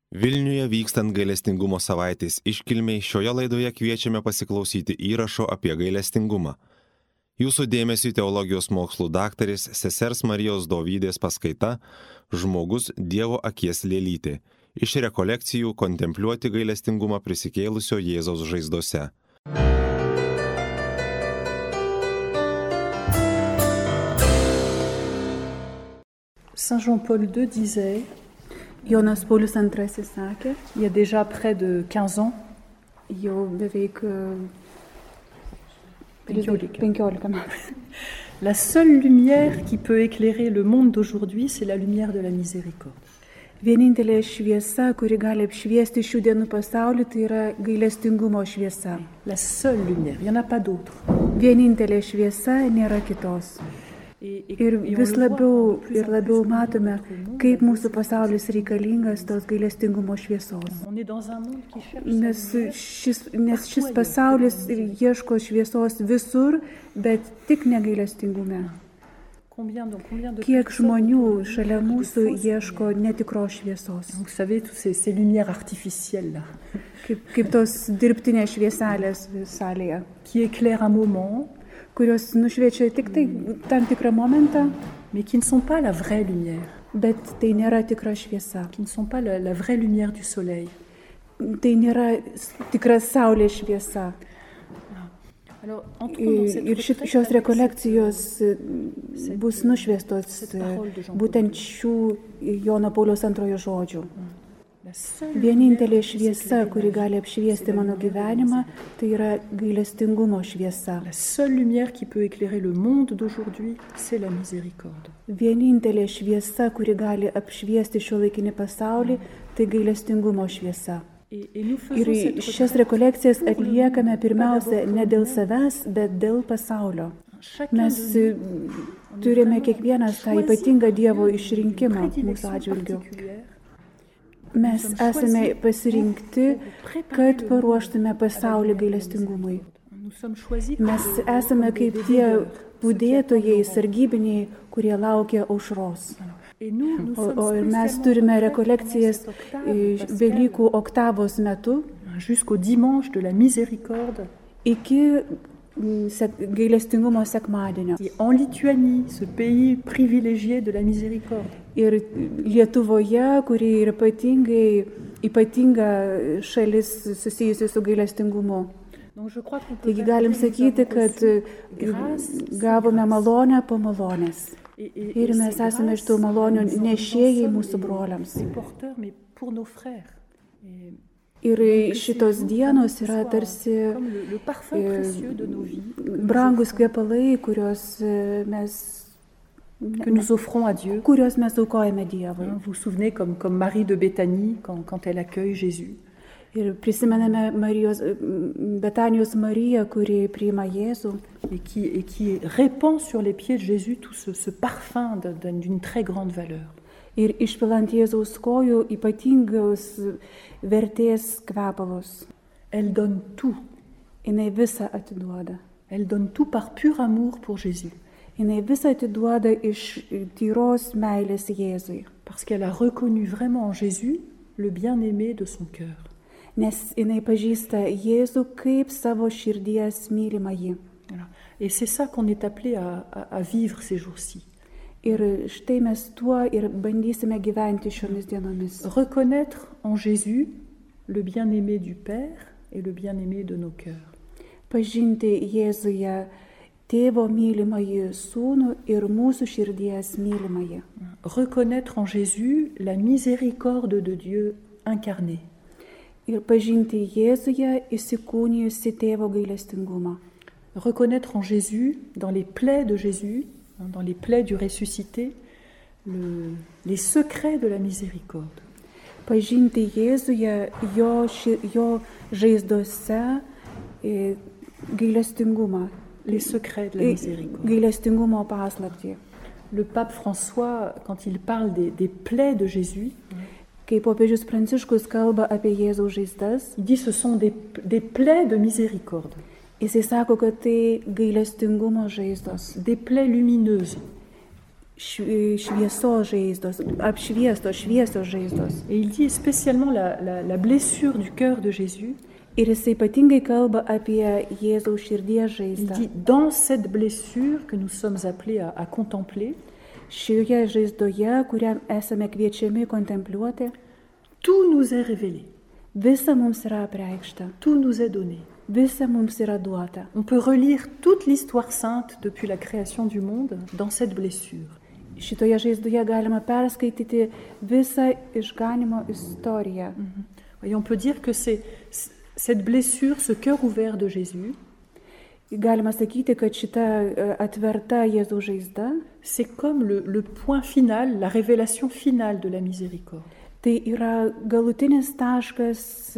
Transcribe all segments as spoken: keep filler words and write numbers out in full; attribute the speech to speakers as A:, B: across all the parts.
A: Vilniuje vykstant gailestingumo savaitės iškilmiai šioje laidoje kviečiame pasiklausyti įrašo apie gailestingumą. Jūsų dėmesiui teologijos mokslų daktarės sesers Marijos Dovydės paskaita Žmogus Dievo akies lėlytė. Iš rekolekcijų kontempliuoti gailestingumą prisikėlusio Jėzaus žaizdose.
B: Saint Jean-Paul deux disait,
C: Jonas Paulius antrasis sakė,
B: il y a déjà près de quinze ans,
C: jau beveik penkiolika metų.
B: La seule lumière qui peut éclairer le monde d'aujourd'hui, c'est la lumière de la miséricorde.
C: Vienintelė šviesa, kuri gali apšviesti šių dienų pasaulį, tai yra gailestingumo šviesa.
B: La seule lumière, il n'y en a pas d'autre.
C: Vienintelė šviesa, nėra kitos. Ir vis labiau ir labiau matome, kaip mūsų pasaulis reikalingas tos gailestingumo šviesos. Nes šis, nes šis pasaulis ieško šviesos visur, bet tik negailestingume. Kiek žmonių šalia mūsų ieško netikros šviesos. Kaip, kaip tos dirbtinės švieselės salėje.
B: Qui éclaire un moment,
C: kurios nušviečia tik tai tam tikrą momentą,
B: mais qui ne sont pas la vraie lumière.
C: Bet tai nėra tikra šviesa.
B: Qui ne sont pas la, la vraie lumière du soleil.
C: Tai nėra tikra saulės šviesa.
B: Alors,
C: ir šit, šios rekolekcijos bus nušviestos būtent šių Jono Pauliaus antrojo žodžių. Vienintelė šviesa, kuri gali apšviesti mano gyvenimą, tai yra gailestingumo šviesa.
B: La seule lumière qui peut éclairer le monde d'aujourd'hui, c'est la miséricorde.
C: Vienintelė šviesa, kuri gali apšviesti šiuolaikinį pasaulį, tai gailestingumo šviesa. Ir šias rekolekcijas atliekame pirmiausia ne dėl savęs, bet dėl pasaulio. Mes turime kiekvienas tą ypatingą Dievo išrinkimą mūsų atžvilgiu. Mes esame pasirinkti, kad paruoštume pasaulį gailestingumui. Mes esame kaip tie budėtojai, sargybiniai, kurie laukia aušros. O, o ir mes turime rekolekcijas Velykų oktavos metu
B: jusqu'au dimanche de la miséricorde
C: iki gailestingumo sekmadienio.
B: En Lituanie, ce pays privilégié de la miséricorde.
C: Ir Lietuvoje, kuri yra ypatingai, ypatinga šalis susijusi su gailestingumu. Taigi galim sakyti, kad gavome malonę po malonės. Ir mes esame iš tų malonių nešėjai mūsų broliams. Ir šitos dienos yra tarsi brangus kvepalai, kuriuos mes,
B: que nous offrons à Dieu.
C: Kuriuos mes aukojame Dievui.
B: Vous vous souvenez comme, comme Marie de Béthanie quand, quand elle accueille Jésus.
C: Ir prisimename Marijos, Betanijos Mariją, kuri priima Jėzų.
B: Et qui, et qui répand sur les pieds de Jésus tout ce, ce parfum de, de, d'une très grande valeur.
C: Ir išpilant Jėzaus kojų ypatingus vertės kvepalus.
B: Elle donne tout.
C: Jinai visą atiduoda.
B: Elle donne tout par pur amour pour Jésus.
C: Jinai visą atiduoda iš tyros meilės Jėzui.
B: Parce qu'elle a reconnu vraiment en Jésus le bien-aimé de son cœur.
C: Nes jinai pažįsta Jėzų kaip savo širdies mylimąjį.
B: Et c'est ça qu'on est appelé à, à, à vivre ces jours-ci.
C: Ir štai mes tuo ir bandysime gyventi šiomis dienomis.
B: Reconnaître en Jésus le bien-aimé du Père et le bien-aimé de nos cœurs.
C: Pažinti Jėzuje tėvo mylimąjį sūnų ir mūsų širdies mylimąjį.
B: Reconnaître en Jésus la miséricorde de Dieu incarnée.
C: Ir pažinti Jėzuje įsikūnijusi tėvo gailestingumą.
B: Reconnaître en Jésus, dans les plaies de Jésus, dans les plaies du ressuscité, le, les secrets de la miséricorde.
C: Pažinti Jėzuje, jo, ši, jo žaizdose gailestingumą.
B: Les secrets de la miséricorde.
C: Gailestingumo paslaptį.
B: Le pape François, quand il parle des, des plaies de Jésus,
C: kai popiežius Pranciškus kalba apie Jėzaus žaizdas,
B: il dit ce sont des, des plaies de miséricorde.
C: Jisai sako, kad tai gailestingumo žaizdos.
B: Des plaies lumineuses.
C: šviesos žaizdos, apšviestos, šviesios žaizdos.
B: Et il dit spécialement la, la, la blessure du cœur de Jésus.
C: Ir jis ypatingai kalba apie Jėzaus širdies žaizdą.
B: Il dit, dans cette blessure que nous sommes appelés à, à contempler,
C: šioje žaizdoje, kurią esame kviečiami kontempliuoti,
B: tout nous est révélé.
C: Visa mums yra apreikšta.
B: Tout nous est donné.
C: Visa mums yra duota.
B: On peut relire toute l'histoire sainte depuis la création du monde dans cette blessure.
C: Šitoje žaizdoje galima perskaityti visą išganimo istoriją.
B: Mm-hmm. Et on peut dire que c'est cette blessure, ce cœur ouvert de Jésus,
C: galima sakyti, kad šita atverta Jėzaus žaizda,
B: c'est comme le, le point final, la révélation finale de la miséricorde.
C: Tai yra galutinis taškas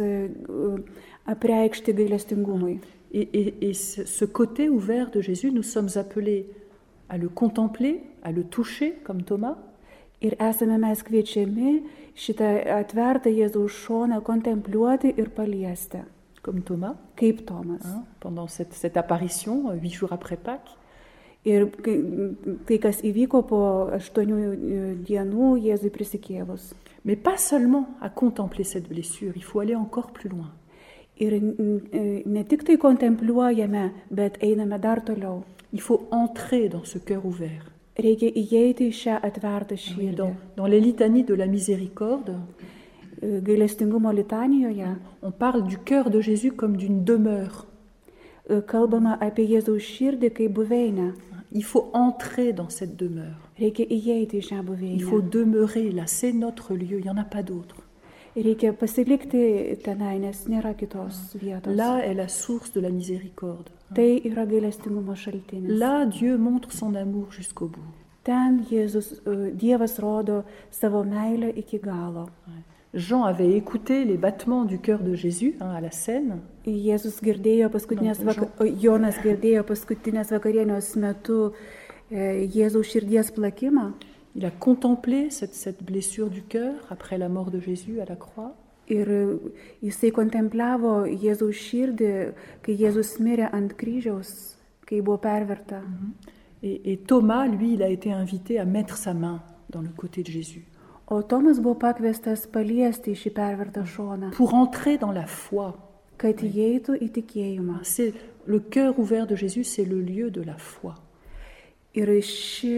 C: apreikšti gailestingumui.
B: Et, et, et ce côté ouvert de Jésus, nous sommes appelés à le contempler, à le toucher, comme Thomas.
C: Ir esame mes kviečiami šitą atvertą Jėzaus šoną kontempliuoti ir paliesti.
B: Comme Thomas.
C: Kaip Tomas.
B: Hein, pendant cette, cette apparition, huit jours après Pâques.
C: Ir tai, kas įvyko po aštuonių dienų Jėzui prisikėlus.
B: Mais pas seulement à contempler cette blessure, il faut aller encore plus loin.
C: Ir ne tik tai kontempliuojame, bet einame dar toliau.
B: Il faut entrer dans ce cœur ouvert.
C: Reikia įeiti į šią atvertą širdį.
B: Dans, dans les litanies de la miséricorde,
C: gailestingumo litanijoje,
B: on parle du cœur de Jésus comme d'une demeure.
C: Kalbama apie Jėzaus širdį kaip buveinę.
B: Il faut entrer dans cette demeure.
C: Reikia įeiti į šią buveinę.
B: Il faut demeurer là, c'est notre lieu, il n'y en a pas d'autre.
C: Reikia pasilikti tenai, nes nėra kitos vietos.
B: Là est la source de la miséricorde.
C: Tai yra gailestingumo šaltinis.
B: Là, Dieu montre son amour jusqu'au bout.
C: Ten Jėzus, Dievas rodo savo meilę iki galo.
B: Jean avait écouté les battements du cœur de Jésus hein, à la scène.
C: Jėzus girdėjo paskutinės vaka... Jonas girdėjo paskutinės vakarienės metu Jėzaus širdies plakimą.
B: Il a contemplé cette, cette blessure du cœur après la mort de Jésus à la croix.
C: Ir jisai kontempliavo Jėzaus širdį, kai Jėzus mirė ant kryžiaus, kai buvo perverta.
B: Et, et Thomas, lui, il a été invité à mettre sa main dans le côté de Jésus.
C: O Tomas buvo pakviestas paliesti šį pervertą šoną.
B: Pour entrer dans la foi.
C: Kad įeitų į tikėjimą.
B: C'est le cœur ouvert de Jésus, c'est le lieu de la foi.
C: Ir ši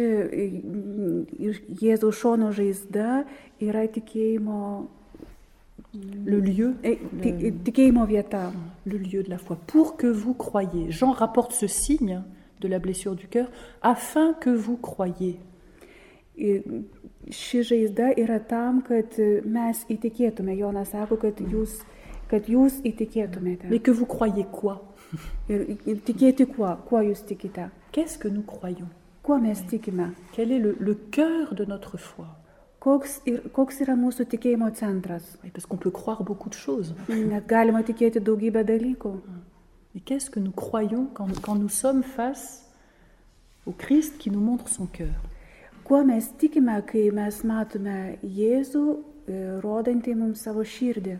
C: Jėzaus šono žaizda yra tikėjimo
B: le lieu,
C: le, tikėjimo vieta.
B: Le lieu de la foi. Pour que vous croyiez. Jean rapporte ce signe de la blessure du cœur, afin que vous croyiez.
C: Ši žaizda yra tam, kad mes įtikėtume. Jonas sako, kad jūs, kad jūs įtikėtumėte.
B: Mais que vous croyez quoi?
C: Ir, ir tikėti kuo? Kuo jūs tikite?
B: Qu'est-ce que nous croyons?
C: Kuo mes tikime?
B: Quel est le, le cœur de notre foi?
C: Koks, ir, koks yra mūsų tikėjimo centras?
B: Parce qu'on peut croire beaucoup de choses.
C: Net galima tikėti daugybę dalykų.
B: Et qu'est-ce que nous croyons quand, quand nous sommes face au Christ qui nous montre son cœur?
C: Kuo mes tikime, kai mes matome Jėzų, rodantį mums savo širdį?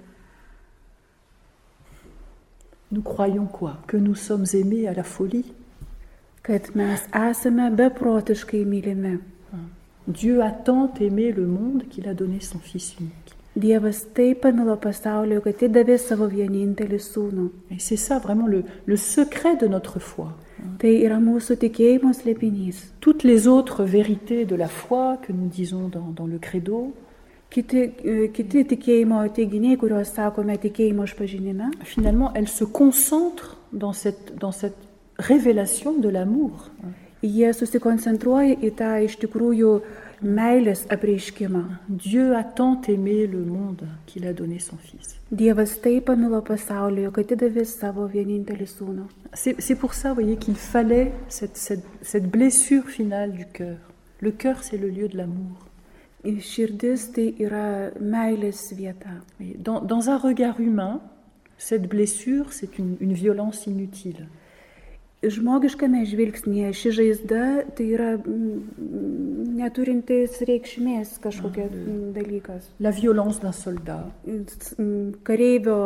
B: Nous croyons quoi? Que nous sommes aimés à la folie?
C: Kad mes esame beprotiškai mylimi.
B: Dieu a tant aimé le monde qu'il a donné son Fils unique.
C: Dievas taip pamilo pasaulį, kad įdavė savo vienintelį sūnų.
B: Et c'est ça vraiment le, le secret de notre foi.
C: Tai yra mūsų tikėjimo slėpinys.
B: Toutes les autres vérités de la foi que nous disons dans, dans le credo,
C: kiti, kiti tikėjimo teiginiai, kuriuos sakome tikėjimo išpažinime,
B: finalement, elles se concentrent dans cette, dans cette révélation de l'amour.
C: Jie susikoncentruoja į tą iš tikrųjų meilės apreiškimą.
B: Dieu a tant aimé le monde qu'il a donné son Fils.
C: Dievas taip pamilo pasaulį, kad įdavė savo vienintelį sūnų.
B: C'est, c'est pour ça, vous voyez, qu'il fallait cette, cette, cette blessure finale du cœur. Le cœur, c'est le lieu de l'amour.
C: Širdis tai yra meilės vieta.
B: Dans, dans un regard humain, cette blessure, c'est une, une violence inutile.
C: Žmogiškame žvilgsnėje ši žaizda tai yra neturintis reikšmės kažkokia dalykas.
B: La violence d'un soldat.
C: Kareivio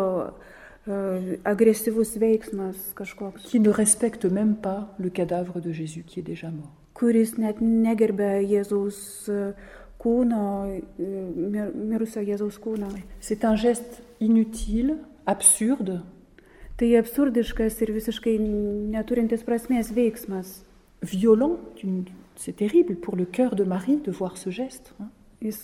C: agresyvus veiksmas kažkoks.
B: Qui ne respecte même pas le cadavre de Jésus qui est déjà mort.
C: kuris net negerbė Jėzaus kūno, mirusio Jėzaus kūno.
B: C'est un geste inutile, absurde.
C: Tai absurdiškas ir visiškai neturintis prasmės veiksmas.
B: Violent, c'est terrible pour le cœur de Marie de voir ce geste.
C: Jis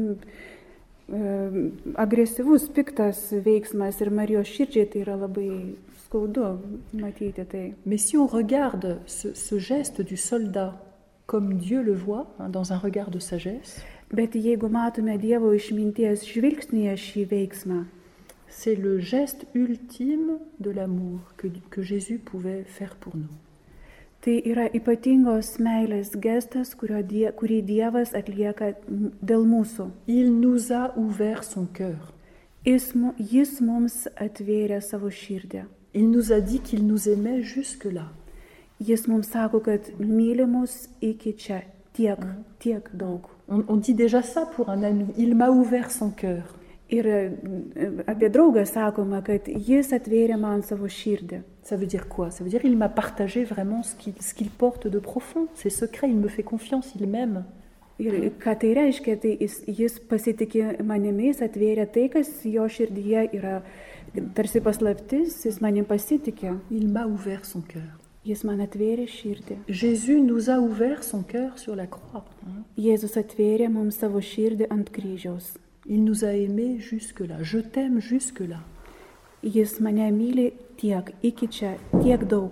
C: agresyvus, piktas veiksmas ir Marijos širdžiai tai yra labai skaudu matyti tai.
B: Mais si on regarde ce, ce geste du soldat comme Dieu le voit, hein, dans un regard de sagesse,
C: bet jeigu matome Dievo išminties žvilgsnyje šį veiksmą,
B: c'est le geste ultime de l'amour que, que Jésus pouvait faire pour nous.
C: Tai yra ypatingos meilės gestas, die, kurį Dievas atlieka dėl mūsų.
B: Il nous a ouvert son cœur.
C: Jis, jis mums atvėrė savo širdį.
B: Il nous a dit qu'il nous aimait jusque-là.
C: Jis mums sako, kad myli mus iki čia, tiek, mm. tiek daug.
B: On, on dit déjà ça pour un ami. Il m'a ouvert son cœur.
C: Ir apie draugą sakoma, kad jis atvėrė man savo širdį.
B: Ça veut dire quoi? Ça veut dire qu'il m'a partagé vraiment ce qu'il, ce qu'il porte de profond, ses secrets, il me fait confiance, il m'aime.
C: Ir ką tai reiškia, tai jis, jis pasitikė manimi, jis atvėrė tai, kas jo širdyje yra tarsi paslaptis, jis manim pasitikė.
B: Il m'a ouvert son cœur.
C: Jis man atvėrė širdį.
B: Jésus nous a ouvert son cœur sur la croix.
C: Jėzus atvėrė mums savo širdį ant kryžiaus.
B: Il nous a aimés jusque-là. Je t'aime jusque-là.
C: Jis mane myli tiek, iki čia, tiek daug.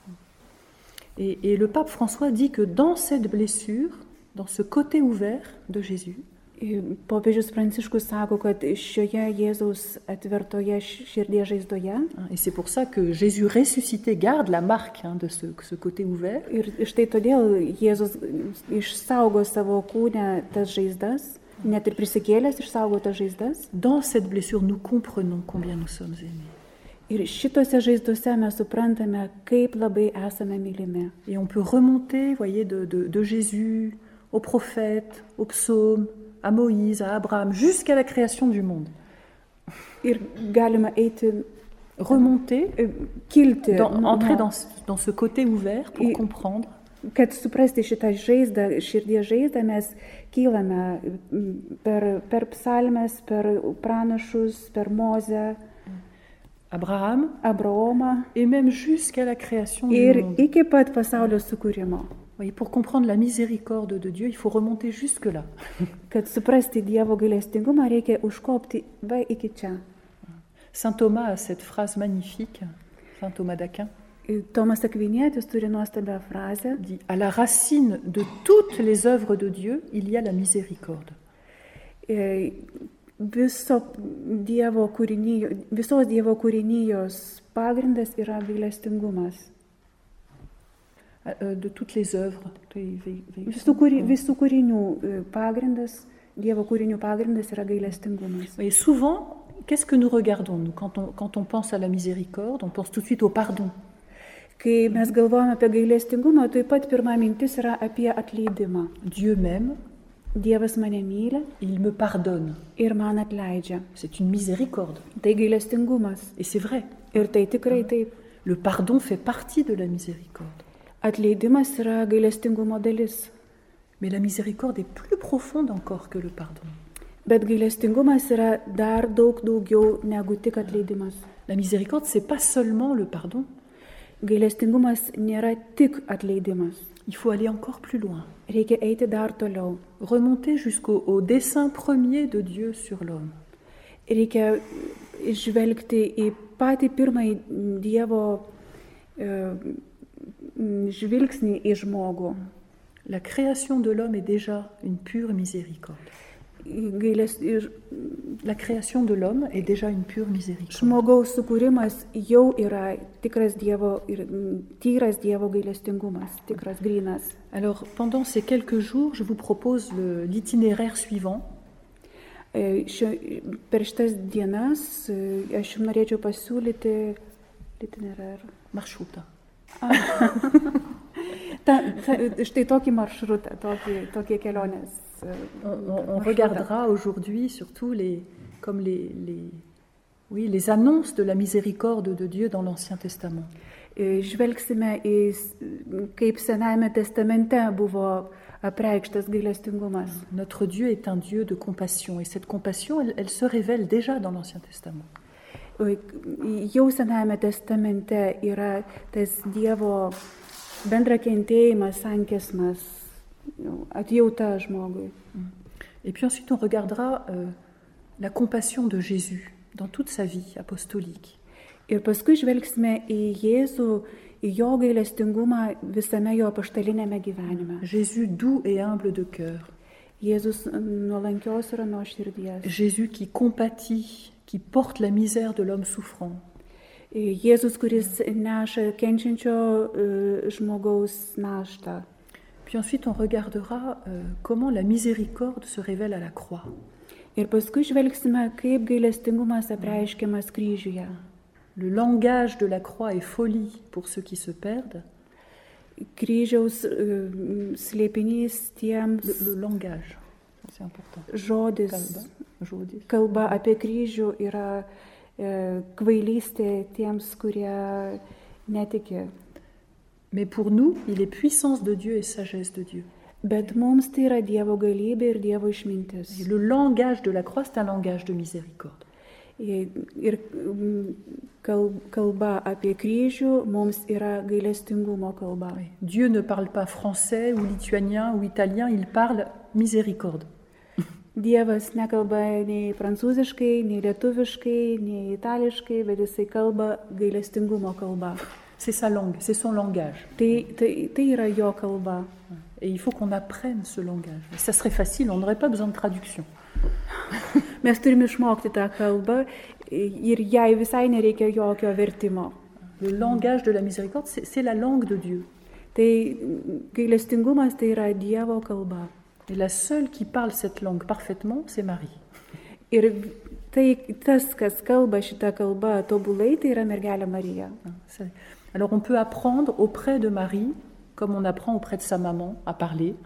B: Et, et le pape François dit que dans cette blessure, dans ce côté ouvert de Jésus,
C: popiežius Pranciškus sako, kad šioje Jėzaus atvertoje širdies žaizdoje,
B: et c'est pour ça que Jésus ressuscité garde la marque hein, de ce, ce côté ouvert,
C: ir štai todėl Jėzus išsaugo savo kūne tas žaizdas, net ir prisikėlęs išsaugo tas žaizdas.
B: Dans cette blessure, nous comprenons combien nous sommes aimés.
C: Ir šitose žaizdose mes suprantame, kaip labai esame mylimi.
B: Et on peut remonter, voyez, de, de, de Jésus aux prophètes, aux psaumes, à Moïse, à Abraham, jusqu'à la création du monde.
C: Ir galima eiti,
B: remonter,
C: kilti,
B: dans, entrer dans, dans ce côté ouvert pour ir, comprendre.
C: Kad suprasti šitą žaizdą, širdies žaizdą, mes kylame per, per psalmes, per pranašus, per Mozę,
B: Abraham,
C: Abraomą,
B: et même jusqu'à la création du
C: ir
B: monde.
C: Iki pat pasaulio sukūrimo.
B: Oui, pour comprendre la miséricorde de Dieu, il faut remonter jusque-là.
C: Kad suprasti Dievo gailestingumą, reikia užkopti va iki čia.
B: Saint Thomas a cette phrase magnifique, Saint Thomas d'Aquin.
C: Tomas Akvinietis turi nuostabią frazę.
B: Dit, à la racine de toutes les œuvres de Dieu, il y a la miséricorde.
C: Viso Dievo kūrinyjo, visos Dievo kūrinijos pagrindas yra gailestingumas.
B: De toutes les œuvres.
C: Visų, kūri, visų kūrinių pagrindas, Dievo kūrinių pagrindas yra gailestingumas.
B: Et souvent, qu'est-ce que nous regardons nous, quand, on, quand on pense à la miséricorde, on pense tout de suite au pardon.
C: Kai mes galvojame apie gailestingumą, taip pat pirma mintis yra apie atleidimą.
B: Dieu m'aime.
C: Dievas mane myli.
B: Il me pardonne.
C: Ir man atleidžia.
B: C'est une miséricorde.
C: Tai gailestingumas.
B: Et c'est vrai.
C: Ir tai tikrai taip.
B: Le pardon fait partie de la miséricorde.
C: Atleidimas yra gailestingumo dalis.
B: Mais la miséricorde est plus profonde encore que le pardon.
C: Bet gailestingumas yra dar daug daugiau negu tik atleidimas.
B: La miséricorde, c'est pas seulement le pardon.
C: Gailestingumas nėra tik atleidimas.
B: Il faut aller encore plus loin.
C: Reikia eiti dar toliau.
B: Remonter jusqu'au au dessein premier de Dieu sur l'homme.
C: Reikia žvelgti į patį pirmąjį Dievo uh, žvilgsnį į žmogų.
B: La création de l'homme est déjà une pure miséricorde.
C: Gailės, ir,
B: La création de l'homme est déjà une pure miséricorde.
C: Žmogaus sukūrimas jau yra tikras Dievo ir tyras Dievo gailestingumas, tikras grynas.
B: Alors, pendant ces quelques jours, je vous propose le, l'itinéraire suivant.
C: Šio, per šitas dienas aš jums norėčiau pasiūlyti itinerarą.
B: Maršrutą.
C: ta, ta, štai tokį maršrutą, tokį, tokie kelionės.
B: On, on, on regardera aujourd'hui surtout les, comme les, les, oui, les annonces de la miséricorde de Dieu dans l'Ancien Testament.
C: Žvelgsime į, kaip Senajame testamente buvo apreikštas gailestingumas.
B: Notre Dieu est un Dieu de compassion et cette compassion, elle, elle se révèle déjà dans l'Ancien Testament.
C: Jau Senajame testamente yra tas Dievo bendrakentėjimas, sankesmas, atjauta žmogui.
B: Et puis ensuite on regardera euh, la compassion de Jésus dans toute sa vie apostolique.
C: Ir paskui žvelgsime į Jėzų, į jo gailestingumą visame jo apaštalinėme gyvenime.
B: Jésus doux et humble de cœur.
C: Jėzus nuolankios ir nuoširdies.
B: Jésus qui compatit, qui porte la misère de l'homme souffrant.
C: Jėzus, kuris neša kenčiančio žmogaus naštą.
B: Puis ensuite on regardera euh, comment la miséricorde se révèle à la croix.
C: Ir paskui žvelgsime, kaip gailestingumas apreiškiamas kryžiuje.
B: Le langage de la croix est folie pour ceux qui se perdent.
C: Kryžiaus uh, slėpinys tiems.
B: Le, le langage, c'est important.
C: Žodis,
B: kalba, žodis.
C: Kalba apie kryžių yra uh, kvailystė tiems, kurie netiki.
B: Mais pour nous, il est puissance de Dieu et sagesse de Dieu.
C: Bet mums tai yra Dievo galybė ir Dievo išmintis.
B: Et le langage de la croix, c'est un langage de miséricorde.
C: Ir kalba apie kryžių mums yra gailestingumo kalba.
B: Dieu ne parle pas français ou lituanien ou italien, il parle miséricorde.
C: Dievas nekalba nei prancūziškai, nei lietuviškai, nei itališkai, bet jisai kalba gailestingumo kalba.
B: C'est sa langue, c'est son langage.
C: Tai, tai, tai yra jo kalba.
B: Et il faut qu'on apprenne ce langage. Et ça serait facile, on n'aurait pas besoin de traduction.
C: Mes turime išmokti tą kalbą ir jai visai nereikia jokio vertimo.
B: Le langage de la miséricorde, c'est, c'est la langue de Dieu.
C: Tai gailestingumas tai yra Dievo kalba.
B: Et la seule qui parle cette langue parfaitement, c'est Marie.
C: Ir tai tas, kas kalba šitą kalbą tobulai, tai yra mergelė Marija.
B: Alors on peut apprendre auprès de Marie, comme on apprend auprès de sa maman, à parler.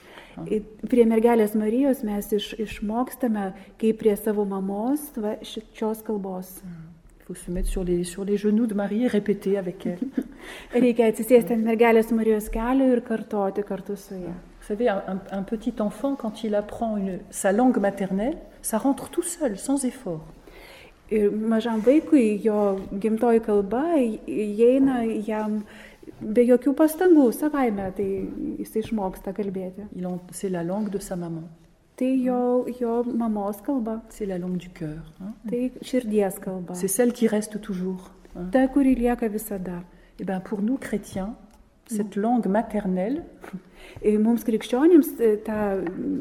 C: Prie mergelės Marijos mes iš, išmokstame, kaip prie savo mamos, va, šios kalbos.
B: Il faut se mettre sur les, sur les genoux de Marie et répéter avec elle.
C: Reikia atsisėsti ant mergelės Marijos kelio ir kartoti kartu su ja.
B: Vous savez, un, un, un petit enfant, quand il apprend une, sa langue maternelle, ça rentre tout seul, sans effort.
C: Ir mažam vaikui jo gimtoji kalba įeina jam be jokių pastangų, savaime, tai jis išmoksta kalbėti.
B: C'est la langue de sa maman.
C: Tai jo, jo mamos kalba.
B: C'est la langue du cœur. Hein?
C: Tai širdies kalba.
B: C'est celle qui reste toujours. Hein?
C: Ta, kuri lieka visada.
B: Et ben pour nous chrétiens, cette mm. langue maternelle,
C: et mums krikščionims ta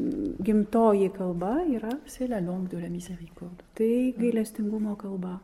C: gimtoji kalba yra,
B: c'est la langue de la miséricorde.
C: Tai gailestingumo kalba.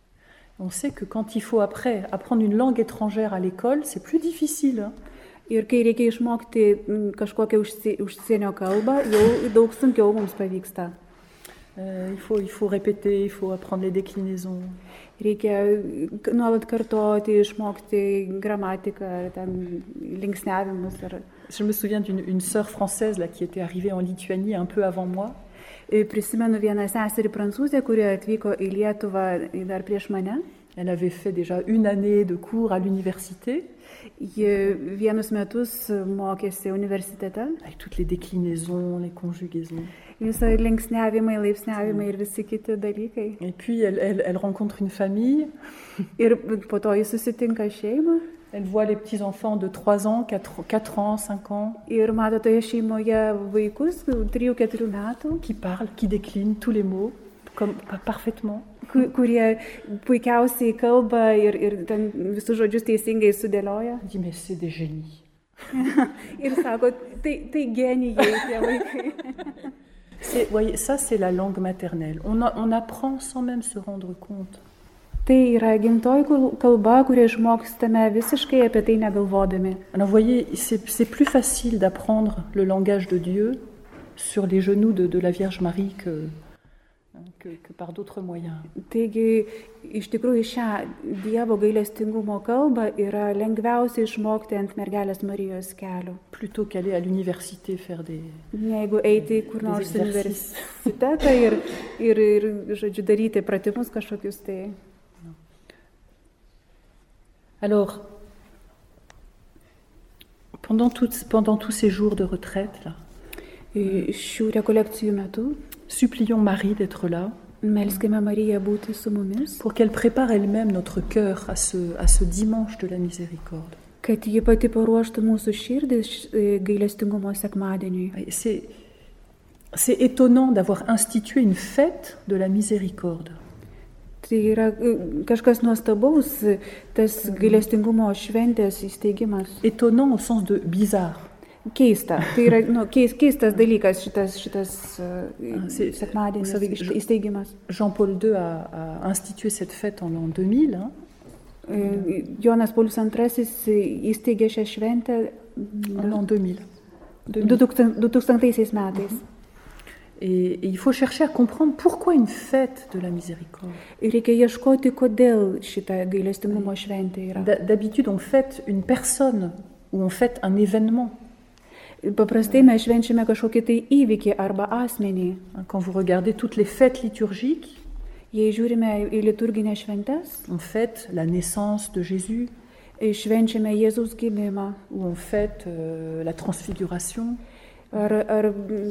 B: On sait que quand il faut après apprendre une langue étrangère à l'école, c'est plus difficile. Hein?
C: Ir kai reikia išmokti kažkokią užsienio kalbą, jau daug sunkiau mums pavyksta.
B: Euh, il faut, il faut répéter, il faut apprendre les déclinaisons.
C: Reikia nuolat kartoti, išmokti gramatiką, ten linksniavimus. Ir...
B: Je me souviens d'une une sœur française là, qui était arrivée en Lituanie un peu avant moi.
C: Prisimenu vieną seserį prancūzę, kuri atvyko į Lietuvą dar prieš mane.
B: Elle avait fait déjà une année de cours à l'université.
C: Ji vienus metus mokėsi universitete.
B: Avec toutes les déclinaisons, les conjugaisons.
C: Visai linksniavimai, laipsniavimai ir visi kiti dalykai.
B: Et puis elle, elle, elle rencontre une famille.
C: Ir po to jis susitinka šeimą.
B: Elle voit les petits-enfants de trois ans, quatre ans, cinq ans.
C: Ir mato toje šeimoje vaikus, trijų keturių metų.
B: Qui parlent, qui déclinent tous les mots, comme, parfaitement.
C: Kurie puikiausiai kalba ir, ir ten visus žodžius teisingai sudėlioja.
B: Elle dit, mais c'est des génies.
C: Ir sako, tai, tai genijai tie vaikai.
B: C'est, voyez, ça c'est la langue maternelle. On, a, on apprend sans même se rendre compte.
C: Tai yra gimtoji kalba, kurią išmokstame visiškai apie tai negalvodami.
B: Alors vous voyez, c'est, c'est plus facile d'apprendre le langage de Dieu sur les genoux de, de la Vierge Marie que, que, que par d'autres moyens.
C: Taigi, iš tikrųjų šią Dievo gailestingumo kalbą yra lengviausia išmokti ant mergelės Marijos kelio.
B: Plutôt qu'aller à l'université faire des
C: Jeigu eiti kur nors universitetą ir, ir, ir žodžiu, daryti pratimus kažkokius tai.
B: Alors, pendant, tout, pendant tous ces jours de retraite, là,
C: šių rekolekcijų metu,
B: supplions Marie d'être là,
C: melskime Mariją būti su mumis,
B: pour qu'elle prépare elle-même notre cœur à ce, à ce dimanche de la miséricorde.
C: Kad ji pati paruoštų mūsų širdį gailestingumo sekmadieniui.
B: C'est, c'est étonnant d'avoir institué une fête de la miséricorde.
C: Tai yra kažkas nuostabaus, tas gailestingumo šventės įsteigimas.
B: Étonnant au sens de bizarre.
C: Keista. Tai yra nu, keis, keistas dalykas šitas, šitas sekmadienis įsteigimas.
B: Jean-Paul deux a, a institué cette fête en l'an deux mille. Hein.
C: Jonas Paulius antrasis įsteigė šią šventę
B: en l'an deux mille.
C: du tūkstantaisiais metais.
B: Et, et il faut chercher à comprendre pourquoi une fête de la miséricorde.
C: Ir reikia ieškoti, kodėl šita gailestingumo šventė yra.
B: D'habitude, on fête une personne ou on fête un événement.
C: Paprastai mes švenčiame kažkokį tai įvykį arba asmenį.
B: Quand vous regardez toutes les fêtes liturgiques,
C: jei žiūrime į liturginės šventes,
B: on fête la naissance de Jésus,
C: švenčiame Jėzaus gimimą,
B: ou on fête euh, la transfiguration,
C: ar, ar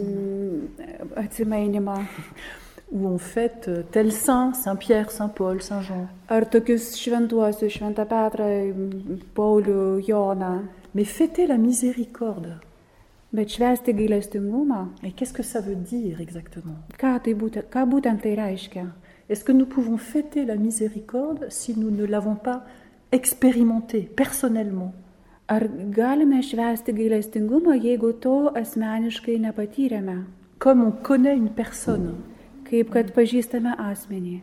C: atsimainimą,
B: ou on fête tel saint, Saint Pierre, Saint Paul, Saint Jean.
C: Ar tokius šventuosius, Šventą Petrą, Paulių, Joną.
B: Mais fêter la miséricorde.
C: Bet švęsti gailestingumą.
B: Et qu'est-ce que ça veut dire exactement?
C: Ką, tai būtent, ką būtent tai reiškia?
B: Est-ce que nous pouvons fêter la miséricorde si nous ne l'avons pas expérimenté personnellement?
C: Ar galime švęsti gailestingumą, jeigu to asmeniškai nepatyrėme?
B: Comme on connaît une personne.
C: Kaip kad pažįstame asmenį.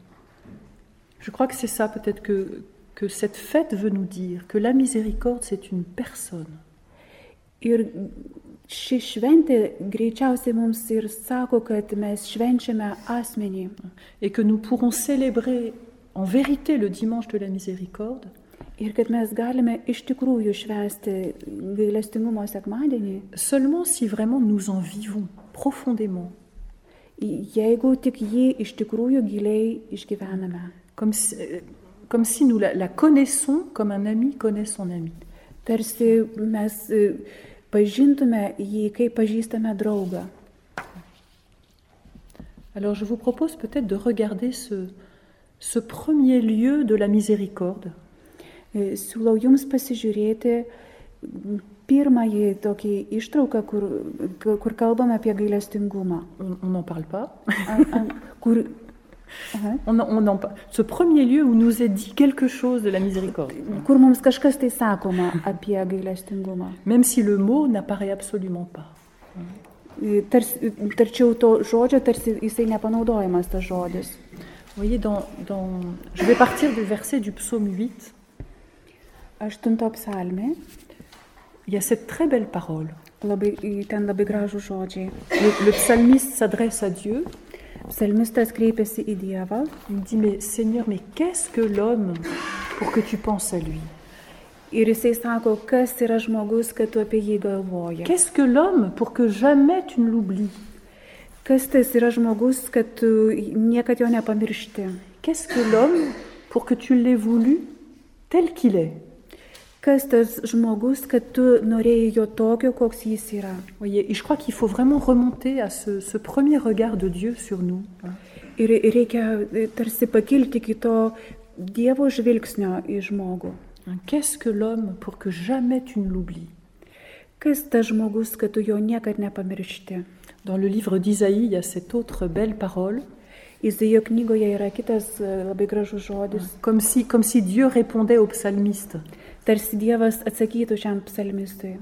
B: Je crois que c'est ça peut-être que, que cette fête veut nous dire, que la miséricorde c'est une personne.
C: Ir ši šventė greičiausiai mums ir sako, kad mes švenčiame asmenį.
B: Et que nous pourrons célébrer en vérité le dimanche de la miséricorde.
C: Ir kad mes galime iš tikrųjų švęsti gailestingumo sekmadienį.
B: Seulement si vraiment nous en vivons profondément.
C: Jeigu tik jį iš tikrųjų giliai išgyvename.
B: Comme si, comme si nous la, la connaissons comme un ami connaît son ami.
C: Tarsi mes pažintume jį, kaip pažįstame draugą.
B: Alors je vous propose peut-être de regarder ce, ce premier lieu de la miséricorde.
C: Siūlau jums pasižiūrėti pirmąjį tokį ištrauką, kur, kur kalbame apie gailestingumą.
B: On n'en parle pas.
C: Kur,
B: on, on en, ce premier lieu où nous est dit quelque chose de la miséricorde.
C: Kur mums kažkas tai sakoma apie gailestingumą.
B: Même si le mot n'apparaît absolument pas.
C: Tarsi, tarčiau to žodžio, tarsi jisai nepanaudojamas tas žodis.
B: Vous voyez, dans, dans, je vais partir du verset du psaume huit.
C: Aštunto psalmė.
B: Il y a cette très belle parole.
C: Labai, ten labai gražų žodžiai.
B: Le, le psalmiste s'adresse à Dieu.
C: Psalmistas kreipiasi į Dievą.
B: Il dit, mais Seigneur, mais qu'est-ce que l'homme pour que tu penses à lui?
C: Ir jisai sako, kas yra žmogus, kad tu apie jį galvoji.
B: Qu'est-ce que l'homme pour que jamais tu ne l'oublies?
C: Kas tas yra žmogus, kad tu niekad jo nepamiršti?
B: Qu'est-ce que l'homme pour que tu l'aies voulu tel qu'il est?
C: Kas tas žmogus, kad tu norėjai jo tokio, koks jis yra?
B: Voyez, et je crois qu'il faut vraiment remonter à ce, ce premier regard de Dieu sur nous.
C: Ir reikia tarsi pakilti iki to Dievo žvilgsnio į žmogų.
B: Qu'est-ce que l'homme pour que jamais tu ne l'oublies?
C: Kas tas žmogus, kad tu jo niekad nepamiršti?
B: Dans le livre d'Isaïe, il y a cette autre belle parole.
C: Izaijo knygoje yra kitas labai gražus žodis.
B: Comme si, comme si Dieu répondait au psalmiste.
C: Tarsi Dievas atsakytų šiam psalmistui.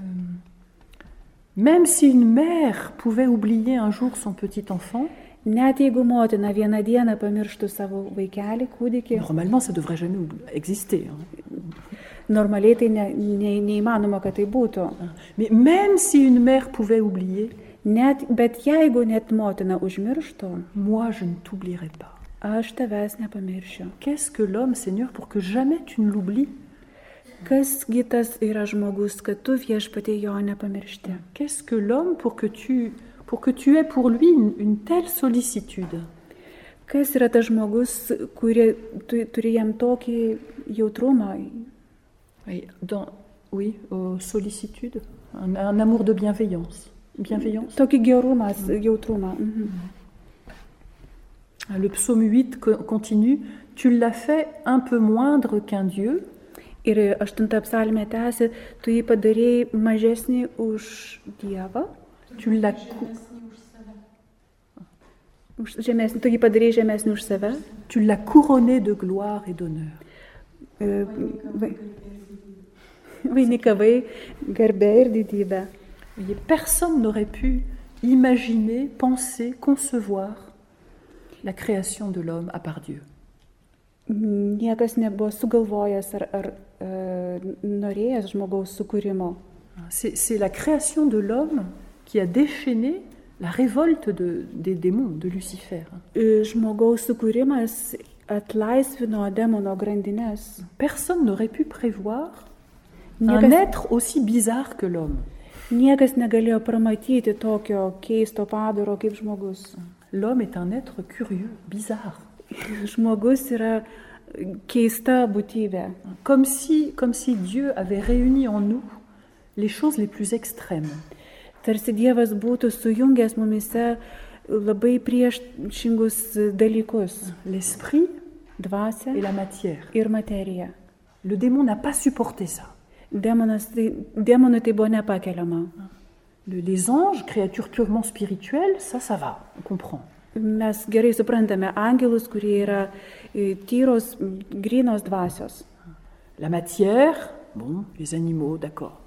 B: Même si une mère pouvait oublier un jour son petit enfant,
C: net jeigu motina vieną dieną pamirštų savo vaikelį, kūdikį,
B: normalement ça devrait jamais exister.
C: Normaliai tai ne, ne, neįmanoma, kad tai būtų.
B: Mais même si une mère pouvait oublier,
C: net, bet jeigu net motina užmirštų,
B: moi je ne t'oublierai pas.
C: Aš tavęs nepamiršiu.
B: Qu'est-ce que l'homme, Seigneur, pour que jamais tu ne l'oublies?
C: Kasgi tas yra žmogus, kad tu viešpatie jo nepamiršti?
B: Qu'est-ce que l'homme pour que tu, pour que tu aies pour lui une, une telle sollicitude?
C: Kas yra tas žmogus, kuri tu, turi jam tokį jautrumą?
B: Oui, dans, oui euh, sollicitude, un, un amour de bienveillance. Bienveillance.
C: Tokį gerumą, jautrumą. Mhm.
B: Le psaume huit continue, tu l'as fait un peu moindre qu'un Dieu.
C: Ir aštunta psalmė tęsia, tu jį padarėjai mažesnį už Dievą.
B: Tu l'as
C: už žemesnį, tu jį padarėjai žemesnį už save.
B: Tu l'as couronné de gloire et d'honneur.
C: Vainikavai garbę ir didybę.
B: Personne n'aurait pu imaginer, penser, concevoir la création de l'homme à part Dieu.
C: Niekas nebuvo sugalvojęs ar, ar e, norėjęs žmogaus sukūrimo.
B: C'est, c'est la création de l'homme qui a déchaîné la révolte de, des démons, de Lucifer.
C: Žmogaus sukūrimas atlaisvino demono grandinės.
B: Personne n'aurait pu prévoir Niekas... un être aussi bizarre que l'homme.
C: Niekas negalėjo pramatyti tokio keisto padaro kaip žmogus.
B: L'homme est un être curieux, bizarre.
C: Žmogus yra keista būtybė.
B: Comme si, comme si Dieu avait réuni en nous les choses les plus extrêmes.
C: Tarsi Dievas būtų sujungęs mumise labai priešingus dalykus.
B: L'esprit,
C: dvasia
B: et la matière.
C: Ir materija.
B: Le démon n'a pas supporté ça.
C: Demonas, tai, demonui tai buvo nepakeliama.
B: Les anges, créatures purement spirituelles, ça, ça va, on comprend.
C: Mes gerai suprantame angelus, kurie yra tyros, grynos dvasios.
B: La matière, bon, les animaux, d'accord.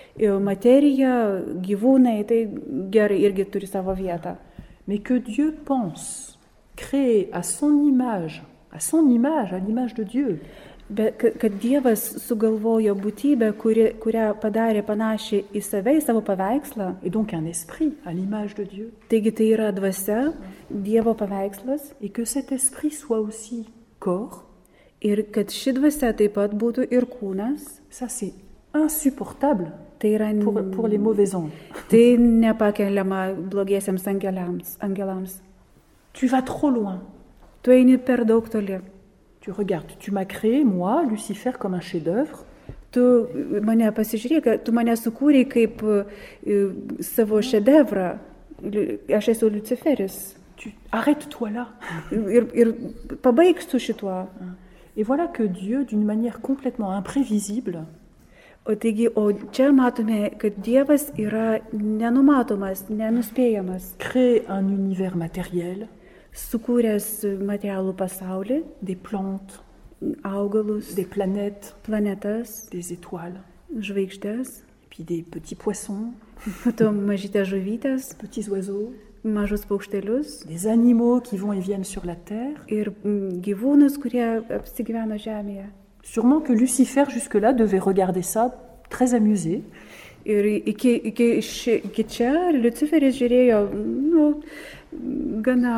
C: Materija, gyvūnai, tai gerai irgi turi savo vietą.
B: Mais que Dieu pense créer à son image, à son image, à l'image de Dieu.
C: Bet kad Dievas sugalvojo būtybę, kuri, kurią padarė panašiai į save, į savo paveikslą.
B: Et donc un esprit à l'image de Dieu.
C: Taigi tai yra dvasia, Dievo paveikslas.
B: Et que cet esprit soit aussi corps.
C: Ir kad ši dvasia taip pat būtų ir kūnas.
B: Ça c'est insupportable
C: tai yra,
B: pour, pour les mauvais anges.
C: Tai nepakeliama blogiesiems angelams. angelams.
B: Tu vas trop loin.
C: Tu eini per daug toli.
B: Tu regardes, tu m'as créé, moi, Lucifer, comme un chef-d'œuvre.
C: Tu mane pasižiūrėk, tu mane sukūrei kaip uh, savo šedevrą. Aš esu Luciferis.
B: Tu arrête-toi là.
C: Ir, ir pabaig su šituo.
B: Et voilà que Dieu, d'une manière complètement imprévisible,
C: o taigi, o čia matome, kad Dievas yra nenumatomas, nenuspėjamas.
B: Crée un univers matériel.
C: Sukūręs materialų pasaulį,
B: des plantes,
C: augalus,
B: des planètes,
C: planetas,
B: des étoiles,
C: žvaigždės,
B: et puis des petits poissons,
C: to mažytės žuvytės,
B: petits oiseaux,
C: mažus paukštelius,
B: des animaux qui vont et viennent sur la terre,
C: ir gyvūnus, kurie apsigyvena žemėje.
B: Sûrement que Lucifer jusque-là devait regarder ça très amusé.
C: Ir iki, iki, ši, iki čia Luciferis žiūrėjo, nu, gana,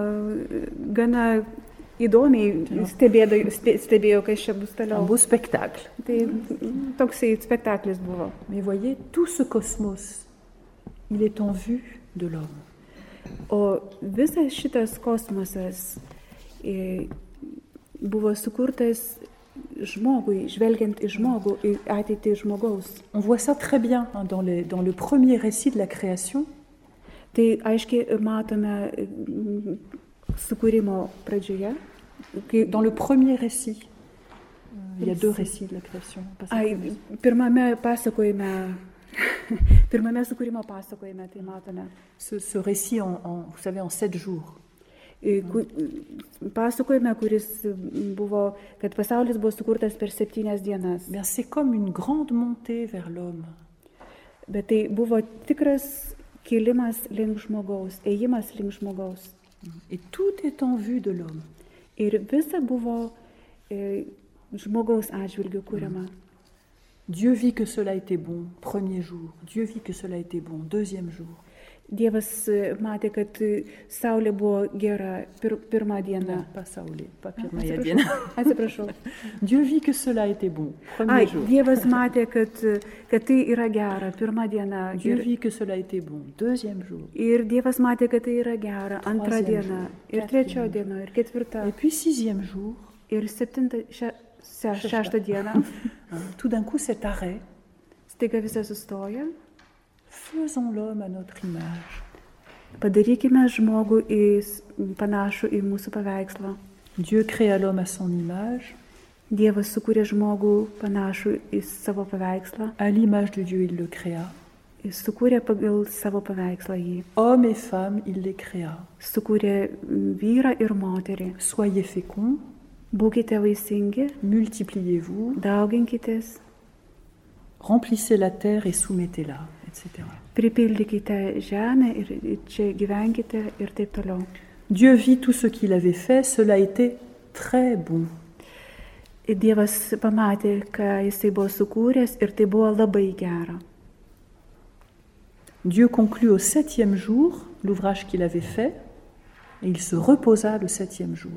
C: gana įdomiai stebėjo, stebėjo, kas čia bus toliau.
B: Un beau spectacle.
C: Tai toksai spektaklis buvo.
B: Mais voyez, tout ce cosmos, il est en vue de l'homme.
C: O visas šitas kosmosas buvo sukurtas žmogui, žvelgiant į žmogų, į ateitį žmogaus.
B: On voit ça très bien hein, dans, les, dans le premier récit de la création.
C: Tai aiškiai matome sukūrimo pradžioje.
B: Dans le premier récit, il y a deux récits de la création.
C: Ai, pirmame pasakojime, pirmame sukūrimo pasakojime, tai matome.
B: Ce, ce récit, en, en, vous savez, en sept jours.
C: Pasakojime, kuris buvo, kad pasaulis buvo sukurtas per septynias dienas.
B: Bien, c'est comme une grande montée vers l'homme.
C: Bet tai buvo tikras kilimas link žmogaus, ėjimas link žmogaus.
B: Et tout est en vue de l'homme.
C: Ir visa buvo e, žmogaus atžvilgių kuriama.
B: Dieu vit que cela était bon, premier jour. Dieu vit que cela était bon, deuxième jour.
C: Dievas matė, kad saulė buvo gera pir, pirmą dieną.
B: Non, pas saulė, pas pirmąją dieną.
C: Atsiprašau.
B: Dieu vit que cela était bon, premier
C: Ai,
B: jour.
C: Dievas matė, kad, kad tai yra gera pirmą dieną.
B: Dieu
C: ir,
B: vit que cela était bon, deuxième jour.
C: Ir Dievas matė, kad tai yra gera antrą dieną. Ir trečio dieną, ir ketvirtą.
B: Et puis sixième jour.
C: Ir septinta, še, šeštą dieną.
B: Tout d'un coup, cet arrêt.
C: Staiga visas sustoja.
B: Faisons l'homme à notre image.
C: Padarykime žmogų į panašų į mūsų paveikslą.
B: Dieu créa l'homme à son image.
C: Dievas sukūrė žmogų panašų į savo paveikslą.
B: À l'image de Dieu, il le créa.
C: Jis sukūrė pagal savo paveikslą jį.
B: Hommes et femmes, il les créa.
C: Sukūrė vyrą ir moterį.
B: Soyez féconds.
C: Būkite vaisingi.
B: Multipliez-vous.
C: Dauginkitės.
B: Remplissez la terre et soumettez-la, et cetera.
C: Pripildykite žemę ir čia gyvenkite ir taip toliau.
B: Dieu vit tout ce qu'il avait fait, cela était très bon.
C: Dievas pamatė, ką jisai buvo sukūręs ir tai buvo labai gera.
B: Dieu conclut au septième jour l'ouvrage qu'il avait fait et il se reposa le septième jour.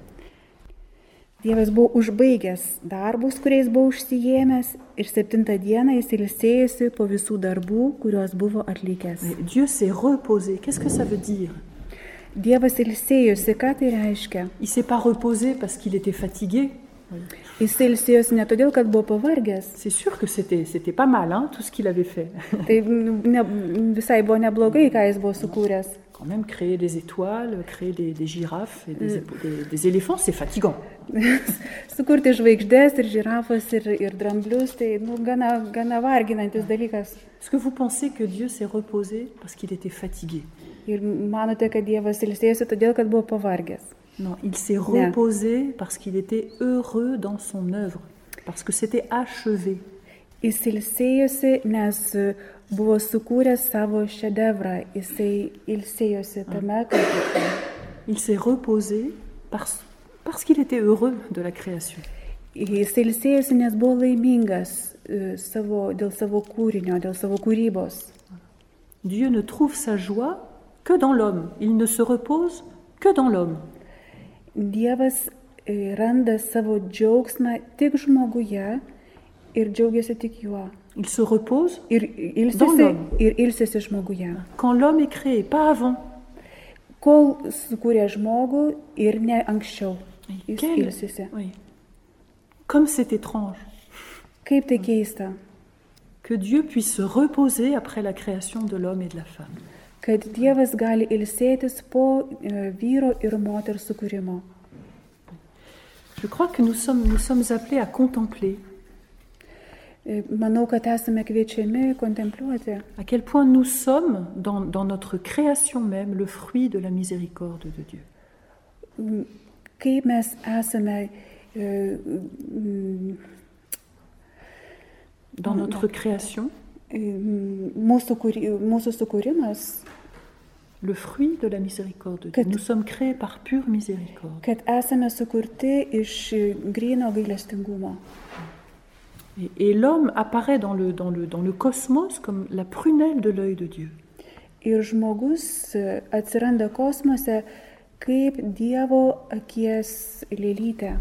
C: Dievas buvo užbaigęs darbus, kuriais buvo užsijėmęs ir septintą dieną jis ilsėjosi po visų darbų, kuriuos buvo atlikęs.
B: Dieu s'est reposé. Qu'est-ce que ça veut dire?
C: Dievas ilsėjosi, ką tai reiškia?
B: Il s'est pas reposé parce qu'il était fatigué.
C: Jis ilsėjosi ne todėl, kad buvo pavargęs.
B: C'est sûr que c'était, c'était pas mal, hein, tout ce qu'il avait fait.
C: Tai ne, visai buvo neblogai, ką jis buvo sukūręs.
B: Quand même, créer des étoiles, créer des, des girafes et des, des, des éléphants, c'est fatigant.
C: Sukurti žvaigždės ir žirafas ir, ir dramblius, tai nu, gana, gana varginantis dalykas.
B: Est-ce que vous pensez que Dieu s'est reposé parce qu'il était fatigué?
C: Ir manote, kad Dievas ilsėjosi todėl, kad buvo pavargęs?
B: Non, il s'est reposé parce qu'il était heureux dans son œuvre, parce que c'était achevé.
C: Jis ilsėjosi, nes buvo sukūręs savo šedevrą. Jisai ilsėjosi tame, kad...
B: Il s'est reposé parce, parce qu'il était heureux de la création.
C: Jis ilsėjosi, nes buvo laimingas savo, dėl savo kūrinio, dėl savo kūrybos.
B: Dieu ne trouve sa joie que dans l'homme. Il ne se repose que dans l'homme.
C: Dievas randa savo džiaugsmą tik žmoguje ir džiaugiasi tik juo.
B: Il se repose
C: ir ilsisi, ir ilsisi žmoguje.
B: Quand l'homme est créé, pas avant.
C: Kol sukūrė žmogų ir ne anksčiau. Jis
B: Quel...
C: ilsisi.
B: Oui. Comme c'est étrange.
C: Kaip tai keista.
B: Que Dieu puisse se reposer après la création de l'homme et de la femme.
C: Kad Dievas gali ilsėtis po vyro ir moters sukūrimo.
B: Je crois que nous sommes, nous sommes appelés à contempler.
C: Manau, kad esame kviečiami kontempliuoti.
B: À quel point nous sommes, dans, dans notre création même, le fruit de la miséricorde de Dieu.
C: Kaip mes esame
B: dans notre création,
C: mūsų, kūri, mūsų sukūrimas,
B: le fruit de la miséricorde de Dieu. Nous sommes créés par pure miséricorde.
C: Kad esame sukurti iš gryno gailestingumo.
B: Et, et l'homme apparaît dans le, dans, le, dans le cosmos comme la prunelle de l'œil de Dieu.
C: Ir žmogus atsiranda kosmose kaip Dievo akies lėlytė.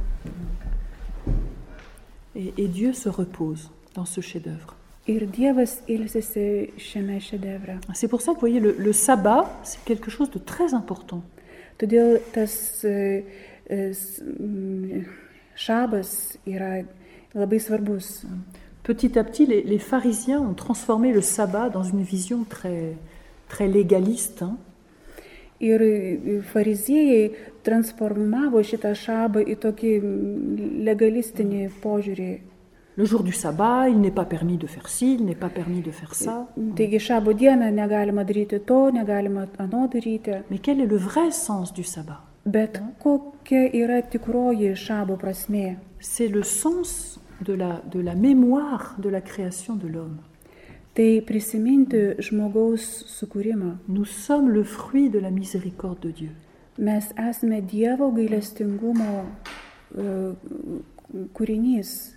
B: Et, et Dieu se repose dans ce chef-d'œuvre.
C: Ir Dievas ilsisi šiame šedevre.
B: C'est pour ça que vous voyez, le, le sabbat, c'est quelque chose de très important.
C: Todėl tas uh, uh, šabas yra labai svarbus.
B: Petit à petit, les, les pharisiens ont transformé le sabbat dans une vision très, très légaliste. Hein.
C: Ir fariziejai transformavo šitą šabą į tokį legalistinį požiūrį.
B: Le jour du sabbat, il n'est pas permis de faire ci, il n'est pas permis de faire ça.
C: Taigi šabo dieną negalima daryti to, negalima ano daryti.
B: Mais quel est le vrai sens du sabbat?
C: Bet kokia yra tikroji šabo prasmė?
B: C'est le sens de la, de la mémoire de la création de l'homme.
C: Tai prisiminti žmogaus sukūrimą.
B: Nous sommes le fruit de la miséricorde de Dieu.
C: Mes esame Dievo gailestingumo uh, kūrinys.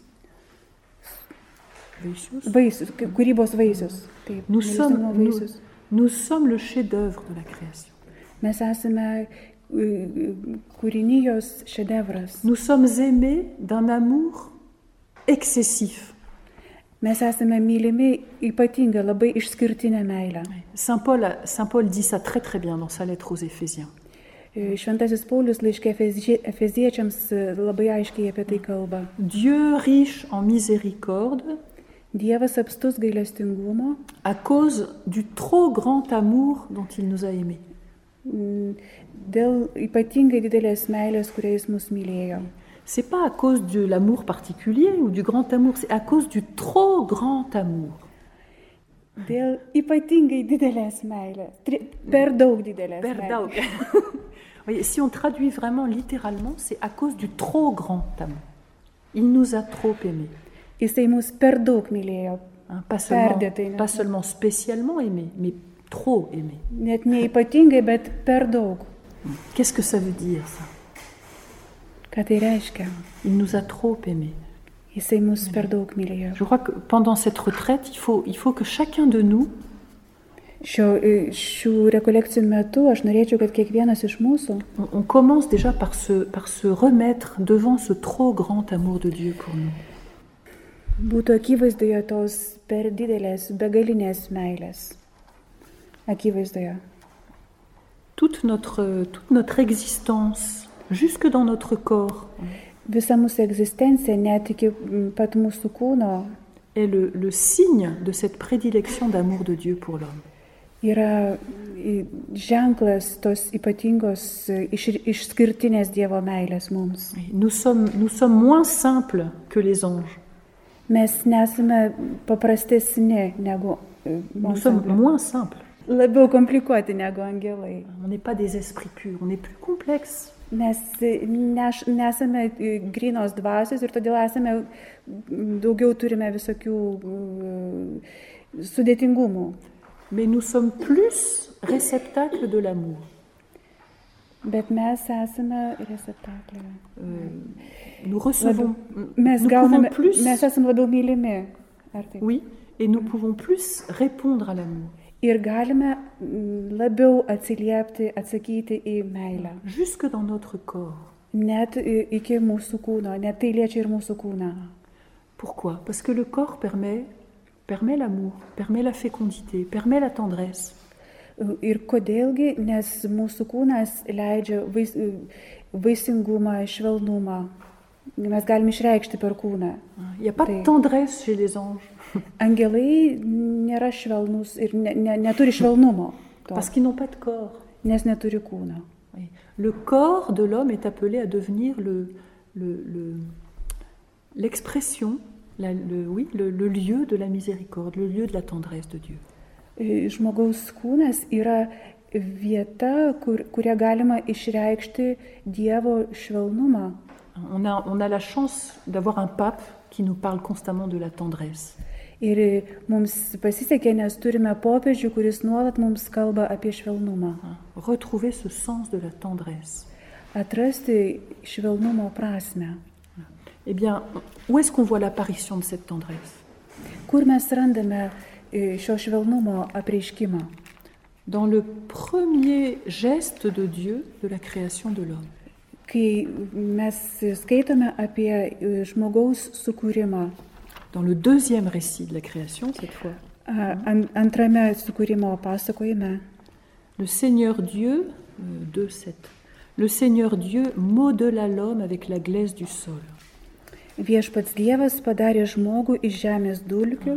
C: Vaisius, kūrybos vaisius. Taip,
B: nous, sommes,
C: vaisius.
B: Nous, nous sommes le chef-d'œuvre de la création.
C: Mes esame kūrinijos šedevras.
B: Nous sommes aimés d'un amour excessif.
C: Mes esame mylimi ypatinga, labai išskirtinė meilė.
B: Saint Paul, Saint Paul dit ça très très bien dans sa lettre aux Éphésiens.
C: Šventasis Paulius laiške Efeziečiams labai aiškiai apie tai kalba.
B: Dieu riche en miséricorde,
C: Dievas apstus gailestingumo,
B: à cause du trop grand amour dont il nous a aimés.
C: Dėl ypatingai didelės meilės, kuriais mus mylėjo.
B: C'est pas à cause de l'amour particulier ou du grand amour, c'est à cause du trop grand amour.
C: Dėl ypatingai didelės meilės, per daug didelės
B: per
C: meilės.
B: Daug. Voyez, si on traduit vraiment littéralement, c'est à cause du trop grand amour. Il nous a trop aimés.
C: Jisai mus per daug mylėjo.
B: Hein, pas seulement, pas seulement spécialement aimés, mais trop aimés.
C: Net ne ypatingai, bet per daug.
B: Qu'est-ce que ça veut dire, ça?
C: Ką tai reiškia?
B: Il nous a trop aimés.
C: Jisai mus per daug mylėjo.
B: Je crois que pendant cette retraite, il faut, il faut que chacun de nous
C: Šio, šių rekolekcijų metu aš norėčiau, kad kiekvienas iš mūsų
B: on, on commence déjà par se, par se remettre devant ce trop grand amour de Dieu pour nous.
C: Būtų akivaizdoje tos per didelės, begalinės meilės. Akivaizdoje.
B: Toute notre, toute notre existence, jusque dans notre corps,
C: visa mūsų egzistencija, net iki pat mūsų kūno,
B: est le, le signe de cette prédilection d'amour de Dieu pour l'homme.
C: Yra ženklas tos ypatingos, iš, išskirtinės Dievo meilės mums.
B: Nous sommes, nous sommes moins simples que les anges.
C: Mes nesame paprastesni negu
B: Nous sommes moins simples.
C: Labiau komplikuoti negu angelai.
B: On n'est pas des esprits purs, on est plus complexes.
C: Mes neš, nesame grynos dvasios ir todėl esame, daugiau turime visokių uh, sudėtingumų.
B: Mais nous sommes plus réceptacles de l'amour.
C: Bet mes esame receptaklai.
B: Euh, nous recevons,
C: mes
B: nous
C: gauname,
B: pouvons plus.
C: Mes esame labiau mylimi. Ar taip?
B: Oui, et nous pouvons plus répondre à l'amour.
C: Ir galime labiau atsiliepti, atsakyti į meilę.
B: Jusque dans notre corps.
C: Net iki mūsų kūno, net tai liečia ir mūsų kūną.
B: Pourquoi? Parce que le corps permet, permet l'amour, permet la fécondité, permet la tendresse.
C: Ir kodėlgi? Nes mūsų kūnas leidžia vais, vaisingumą, švelnumą. Mes galime išreikšti per kūną.
B: Il n'y a pas tai. de tendresse chez les anges.
C: Angelai nėra švelnus ir ne, ne, neturi švelnumo. To.
B: Parce qu'ils n'ont pas de corps.
C: Nes neturi kūno.
B: Oui. Le corps de l'homme est appelé à devenir le, le, le, l'expression, la, le, oui, le, le lieu de la miséricorde, le lieu de la tendresse de Dieu.
C: Žmogaus kūnas yra vieta, kur, kuria galima išreikšti Dievo švelnumą.
B: On a, on a la chance d'avoir un pape qui nous parle constamment de la tendresse.
C: Ir mums pasisekė, nes turime popiežių, kuris nuolat mums kalba apie švelnumą.
B: Retrouver ce sens de la tendresse.
C: Atrasti švelnumo prasmę.
B: Eh bien, où est-ce qu'on voit l'apparition de cette tendresse?
C: Kur mes randame šio švelnumo apreiškimą?
B: Dans le premier geste de Dieu de la création de l'homme.
C: Kai mes skaitome apie žmogaus sukūrimą.
B: Dans le deuxième récit de la création, cette fois.
C: Antrame sukūrimo pasakojime.
B: Le Seigneur Dieu, euh, deux sept. Le Seigneur Dieu modela l'homme avec la glaise du sol.
C: Viešpats Dievas padarė žmogų iš žemės dulkių.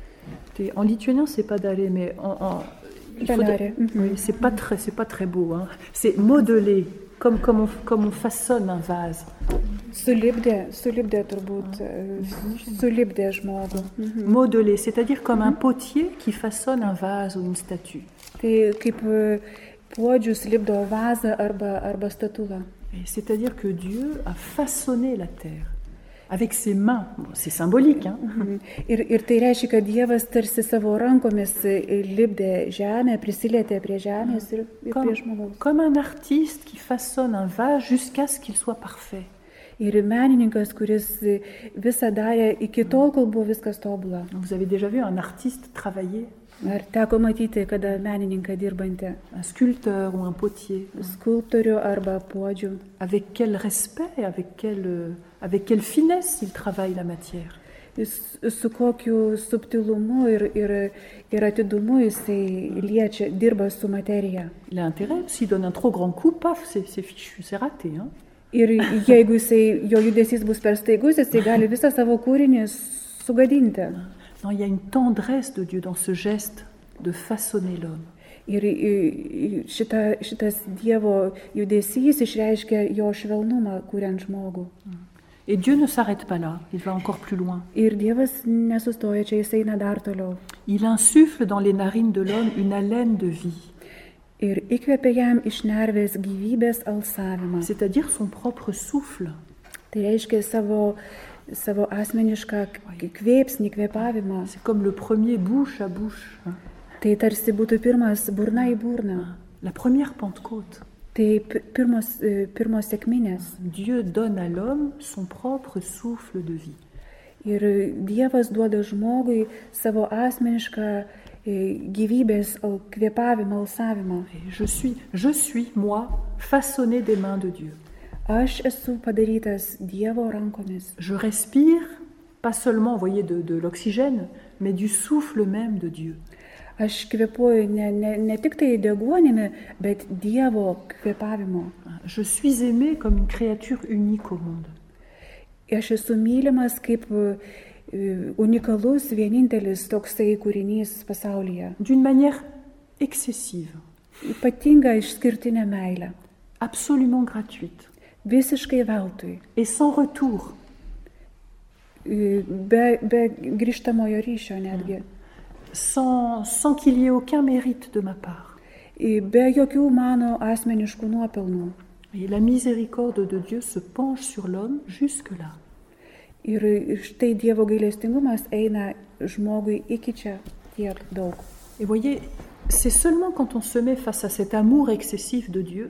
B: En lituanien, c'est pas daré, mais en, en il faut de... oui, c'est pas très, c'est pas très beau. Hein. C'est modeler, comme comme on, comme on façonne un vase.
C: Sulipdė, sulipdė turbūt, sulipdė žmogų.
B: Mhm. Modeler, c'est-à-dire comme un potier qui façonne un vase ou une statue.
C: Tai kaip puodžius lipdo vazą arba arba statulą.
B: C'est-à-dire que Dieu a façonné la terre. Avec ses mains, bon, c'est symbolique. Hein?
C: Mhm. Ir, ir tai reiškia, kad Dievas tarsi savo rankomis lipdė žemę, prisilietė prie žemės ir, ir
B: comme,
C: prie žmogaus.
B: Comme un artiste qui façonne un vase jusqu'à ce qu'il soit parfait.
C: Ir menininkas, kuris visą darė iki tol, kol buvo viskas tobula.
B: Vous avez déjà vu un artiste travailler?
C: Ar teko matyti, kada menininką dirbantį?
B: Un sculpteur ou un potier.
C: Skulptorių arba puodžių.
B: Avec quel respect, avec quelle, avec quelle finesse il travaille la matière.
C: su kokiu subtilumu ir, ir, ir atidumu jisai liečia, dirba su materija.
B: Il a intérêt, s'il donne un trop grand coup, paf, c'est, c'est fichu, c'est raté. Hein?
C: Ir jeigu jisai, jo judesys bus per staigus, jisai gali visą savo kūrinį sugadinti.
B: Non, il y a une tendresse de Dieu dans ce geste de façonner l'homme.
C: Ir šita, šitas Dievo judesys išreiškia jo švelnumą, kuriant žmogų.
B: Et Dieu ne s'arrête pas là, il va encore plus loin.
C: Ir Dievas nesustoja čia, jis eina dar toliau.
B: Il insuffle dans les narines de l'homme une haleine de vie.
C: Ir įkvepia jam iš nervės gyvybės alsavimą.
B: C'est-à-dire son propre souffle.
C: Tai reiškia savo, savo asmenišką kvėpsnį, kvėpavimą.
B: C'est comme le premier bouche à bouche.
C: Tai tarsi būtų pirmas burna į burną.
B: La première Pentecôte.
C: Tai pirmos, pirmos sekminės.
B: Dieu donne à l'homme son propre souffle de vie.
C: Ir Dievas duoda žmogui savo asmenišką gyvybės kvėpavimą, alsavimą.
B: Je suis, je suis, moi, façonné des mains de Dieu.
C: Aš esu padarytas Dievo rankomis.
B: Je respire, pas seulement, voyez, de, de l'oxygène, mais du souffle même de Dieu.
C: Aš kvėpuoju ne, ne, ne tik tai deguonimi, bet Dievo kvėpavimo.
B: Je suis aimé comme une créature unique au monde.
C: Aš esu mylimas kaip unikalus, vienintelis toksai kūrinys pasaulyje.
B: D'une manière excessive.
C: Ypatinga išskirtinė meilė.
B: Absolument gratuite.
C: Visiškai veltui.
B: Et sans retour.
C: Be, be grįžtamojo ryšio netgi.
B: Sans, sans qu'il y ait aucun mérite de ma part.
C: Be jokių mano asmeniškų nuopelnų.
B: Et la miséricorde de Dieu se penche sur l'homme jusque-là.
C: Ir štai Dievo gailestingumas eina žmogui iki čia tiek daug.
B: Et voyez, c'est seulement quand on se met face à cet amour excessif de Dieu,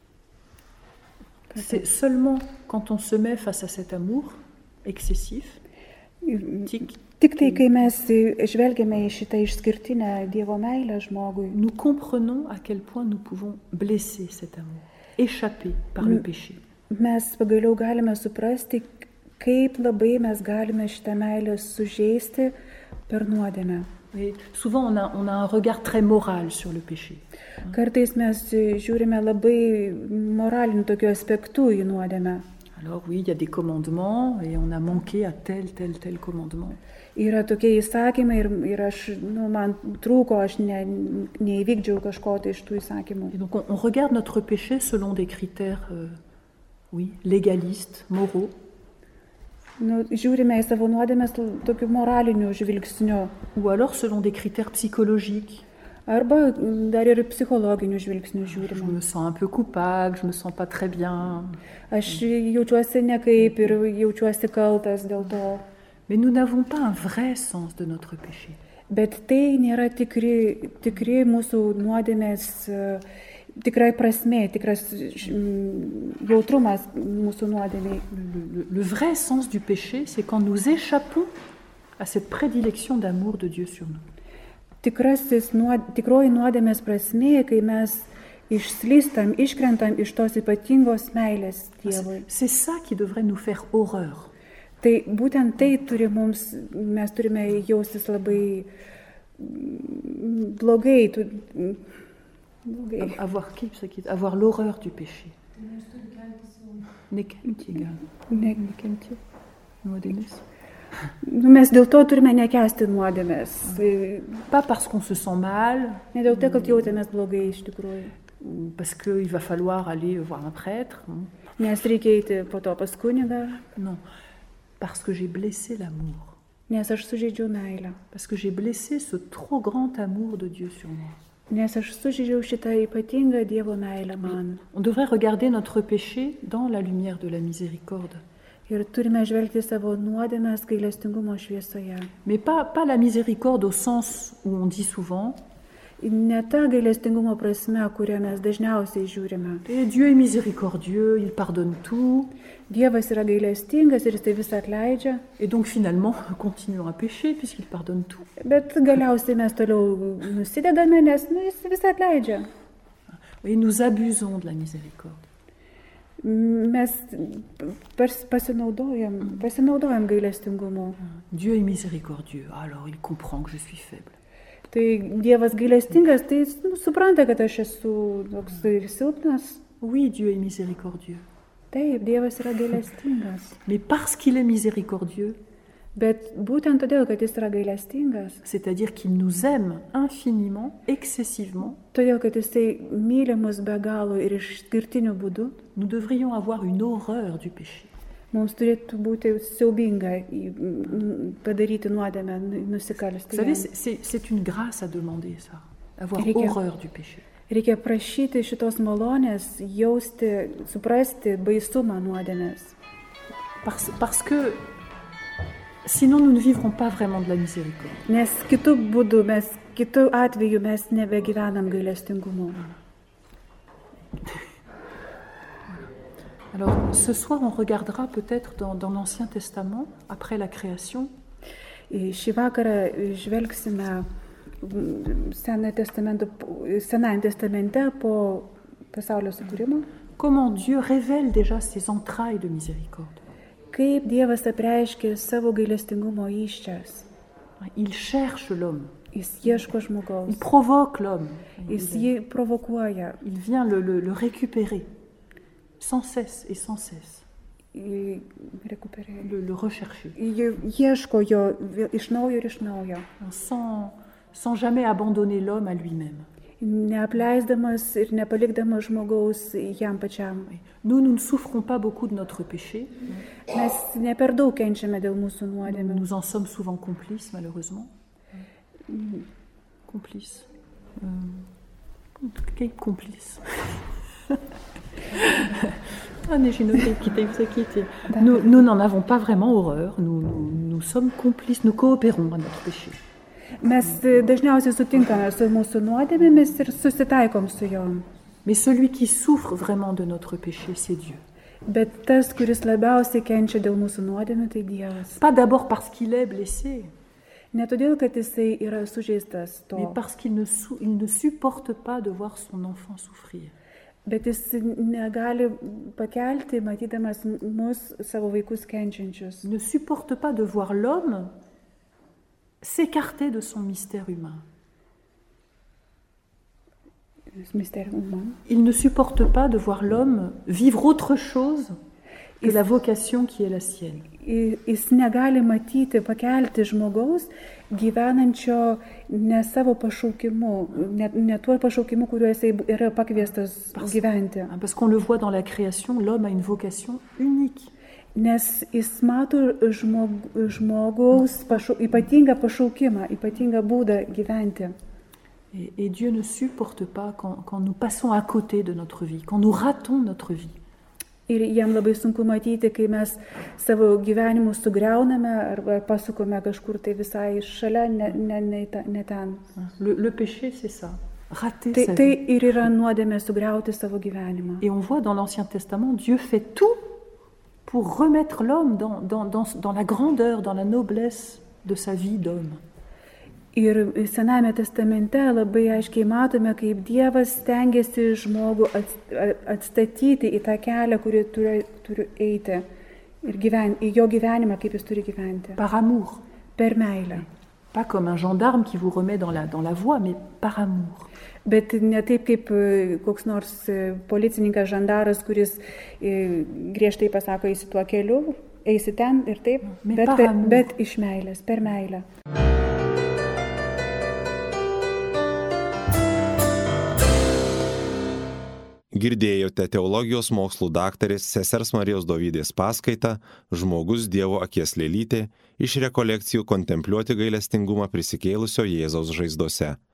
B: c'est seulement quand on se met face à cet amour excessif, tic,
C: Tik tai, kai mes žvelgiame į šitą išskirtinę Dievo meilę žmogui,
B: nous comprenons à quel point nous pouvons blesser cet amour, échapper par le péché.
C: Mes pagaliau galime suprasti, kaip labai mes galime šitą meilę sužeisti per nuodėmę.
B: Et souvent on a, on a un regard très moral sur le péché.
C: Kartais mes žiūrime labai moraliniu tokiu aspektu į nuodėmę.
B: Alors oui, il y a des commandements et on a manqué à tel, tel, tel commandement.
C: Yra tokie įsakymai ir, ir aš, nu, man trūko, aš ne, neįvykdžiau kažko tai iš tų įsakymų.
B: Et donc on, on regarde notre péché selon des critères, euh, oui, légalistes, moraux.
C: Nu, žiūrime į savo nuodėmes tokiu moraliniu žvilgsniu.
B: Ou alors selon des critères psychologiques.
C: Arba dar ir psichologiniu žvilgsniu žiūrime.
B: Je me sens un peu coupable, je me sens pas très bien.
C: Aš jaučiuosi nekaip ir jaučiuosi kaltas dėl to.
B: Mais nous n'avons pas un vrai sens de notre péché.
C: Bet tai nėra tikri, tikri mūsų nuodėmės, tikrai prasmė, tikras jautrumas mūsų nuodėmei.
B: Le, le, le vrai sens du péché, c'est quand nous échappons à cette prédilection d'amour de Dieu sur nous.
C: Tikrasis, nuod, tikroji nuodėmės prasmė, kai mes išslystam, iškrentam iš tos ypatingos meilės Dievui.
B: C'est ça qui devrait nous faire horreur.
C: Tai būtent tai turi mums, mes turime jaustis labai blogai. Tu, blogai.
B: Avoir, avoir l'horreur du péché. Nekenti. Nekenti. Nuodėmės.
C: Mes dėl to turime nekęsti nuodėmės.
B: Pas parce qu'on se sent mal.
C: Ne dėl to, kad jautėmės blogai iš tikrųjų.
B: Parce qu'il va falloir aller voir un prêtre.
C: Nes reikia eiti po to pas kunigą.
B: Non. Parce que j'ai blessé l'amour.
C: Nes aš sužeidžiau meilę.
B: Parce que j'ai blessé ce trop grand amour de Dieu sur moi.
C: Nes aš sužeidžiau šitą ypatingą Dievo meilę man.
B: On devrait regarder notre péché dans la lumière de la miséricorde.
C: Ir turime žvelgti savo nuodėmes gailestingumo šviesoje.
B: Mais pas, pas la miséricorde au sens où on dit souvent.
C: Ne ta gailestingumo prasme, kurią mes dažniausiai žiūrime.
B: Et Dieu est miséricordieux, il pardonne tout.
C: Dievas yra gailestingas ir jis tai visą atleidžia.
B: Et donc finalement, continuons à pécher puisqu'il pardonne tout.
C: Bet galiausiai mes toliau nusidedame, nes nu, jis visą atleidžia.
B: Et nous abusons de la miséricorde.
C: Mes pasinaudojam, pasinaudojam gailestingumu.
B: Dieu est miséricordieux, alors il comprend que je suis faible.
C: Tai Dievas gailestingas, tai jis nu, supranta, kad aš esu toks silpnas.
B: Oui, Dieu est miséricordieux.
C: Taip, Dievas yra gailestingas.
B: Mais parce qu'il est miséricordieux,
C: bet būtent todėl, kad jis yra gailestingas,
B: c'est-à-dire qu'il nous aime infiniment, excessivement,
C: todėl, kad jisai myli mus be galo ir išskirtiniu būdu,
B: nous devrions avoir une horreur du péché.
C: Mums turėtų būti siaubinga padaryti nuodėmę, nusikalsti.
B: Vous savez, c'est, c'est une grâce à demander ça, avoir reikia, horreur du péché.
C: Reikia prašyti šitos malonės, jausti, suprasti baisumą nuodėmės.
B: Parce, parce que sinon nous ne vivrons pas vraiment de la miséricorde.
C: Nes kitų būdų, mes, kitų atveju mes nebegyvenam gailestingumu.
B: Alors, ce soir, on regardera peut-être dans, dans l'Ancien Testament, après la création.
C: Šį vakarą žvelgsime Senajame testamente po pasaulio sukūrimo.
B: Comment Dieu révèle déjà ses entrailles de miséricorde.
C: Kaip Dievas apreiškia savo gailestingumo įsčias.
B: Il cherche l'homme.
C: Jis ieško žmogaus.
B: Il provoque l'homme.
C: Jis jį provokuoja.
B: Il vient le, le, le récupérer. Sans cesse et sans cesse. Le, le rechercher.
C: Ieško jo iš naujo ir iš naujo.
B: Sans, sans jamais abandonner l'homme à lui-même.
C: Neapleisdamas ir nepalikdamas žmogaus jam pačiam.
B: Nous, nous ne souffrons pas beaucoup de notre péché.
C: Mes ne per daug kenčiame dėl mūsų nuodėmių.
B: Nous en sommes souvent complices, malheureusement. Complices. Euh, Kaip complices. Ah, nežinau, kaip kitaip sakyti. Nous, nous n'en avons pas vraiment horreur. Nous, nous, nous sommes complices, nous coopérons à notre péché.
C: Mes dažniausiai sutinkame su mūsų nuodėmėmis ir susitaikom su jom.
B: Mais celui qui souffre vraiment de notre péché, c'est Dieu.
C: Bet tas, kuris labiausiai kenčia dėl mūsų nuodėmių, tai Dievas.
B: Pas d'abord parce qu'il est blessé.
C: Ne todėl, kad jisai yra sužeistas to.
B: Mais parce qu'il ne, il ne supporte pas de voir son enfant souffrir.
C: Bet jis negali pakelti, matydamas mus, savo vaikus kenčiančius.
B: Il ne supporte pas de voir l'homme s'écarter de son mystère humain.
C: Mystère humain.
B: Il ne supporte pas de voir l'homme vivre autre chose que la vocation qui est la sienne.
C: Jis negali matyti, pakelti žmogaus gyvenančio ne savo pašaukimu, ne, ne tuo pašaukimu, kuriuo jisai yra pakviestas parce, gyventi.
B: Parce qu'on le voit dans la création, l'homme a une vocation unique.
C: Nes jis mato žmog, žmogaus pašau, ypatingą pašaukimą, ypatingą būdą gyventi.
B: Et, et Dieu ne supporte pas quand, quand nous passons à côté de notre vie, quand nous ratons notre vie.
C: Ir jam labai sunku matyti, kai mes savo gyvenimus sugriauname arba pasukome kažkur tai visai šalia, ne, ne, ne, ne ten.
B: Le, le péché, c'est ça. Rater
C: tai,
B: sa vie.
C: Tai ir yra nuodėmė sugriauti savo gyvenimą.
B: Et on voit dans l'Ancien Testament, Dieu fait tout pour remettre l'homme dans, dans, dans, dans la grandeur, dans la noblesse de sa vie d'homme.
C: Ir Senajame testamente labai aiškiai matome, kaip Dievas stengiasi žmogų atstatyti į tą kelią, kurį turi, turi eiti, ir gyven, į jo gyvenimą, kaip jis turi gyventi.
B: Par amour.
C: Per meilę.
B: Pas comme un gendarme qui vous remet dans la, dans la voie, mais par amour.
C: Bet ne taip kaip koks nors policininkas, žandaras, kuris griežtai pasako, eisi tuo keliu, eisi ten ir taip, bet, bet, bet iš meilės, per meilę.
A: Girdėjote teologijos mokslų daktarės sesers Marijos Dovydės paskaitą Žmogus Dievo akies lėlytė iš rekolekcijų Kontempliuoti gailestingumą prisikėlusio Jėzaus žaizdose.